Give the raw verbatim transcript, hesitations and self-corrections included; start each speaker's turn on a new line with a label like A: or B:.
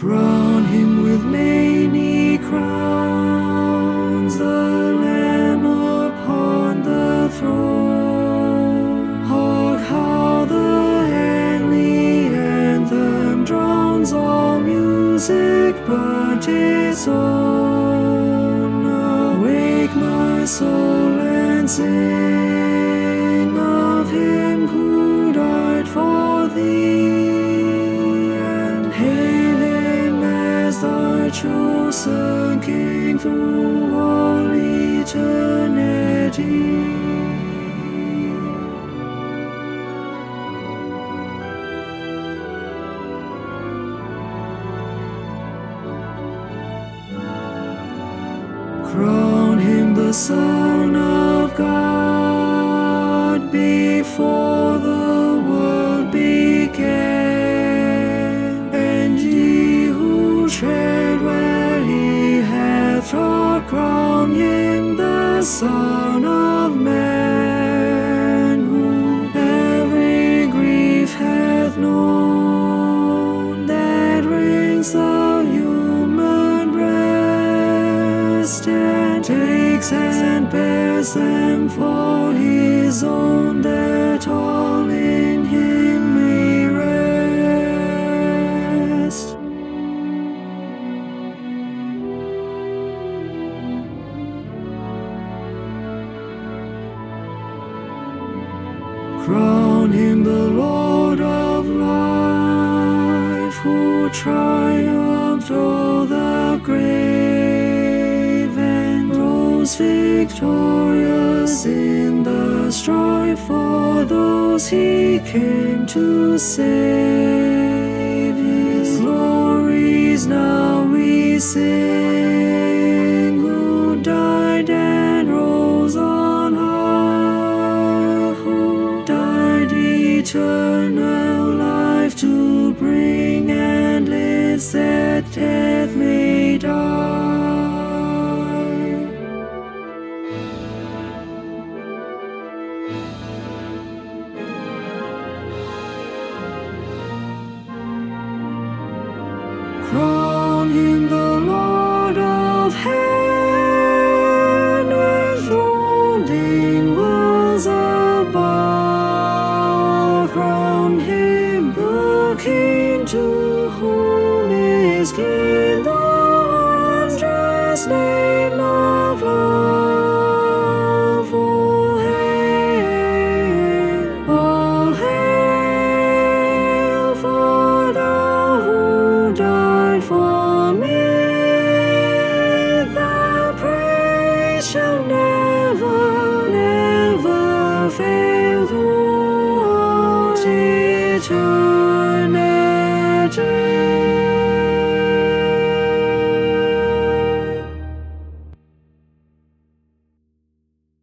A: Crown him with many crowns, the Lamb upon the throne. Hark how the heavenly anthem drowns all music but its own. Awake my soul and sing of him who died for thee, and hail him as thy chosen King through all eternity. Crown him the Son of God before the world began, and ye who tread where he hath trod, crown him the Son of Man, who every grief hath known that wrings the human breast, and takes and bears them for his own, that all in him may rest. Crown him the Lord of life, who triumphed o'er the grave, and rose victorious in the strife for those he came to save. His glories now we sing, who died and rose on high, who died eternal life to bring, and lives that death may die. Crown him the Lord of heaven, enthroning worlds above. Crown him the King, to whom is given the wondrous name of love. All hail, all hail, for thou who died for me. Thy praise shall never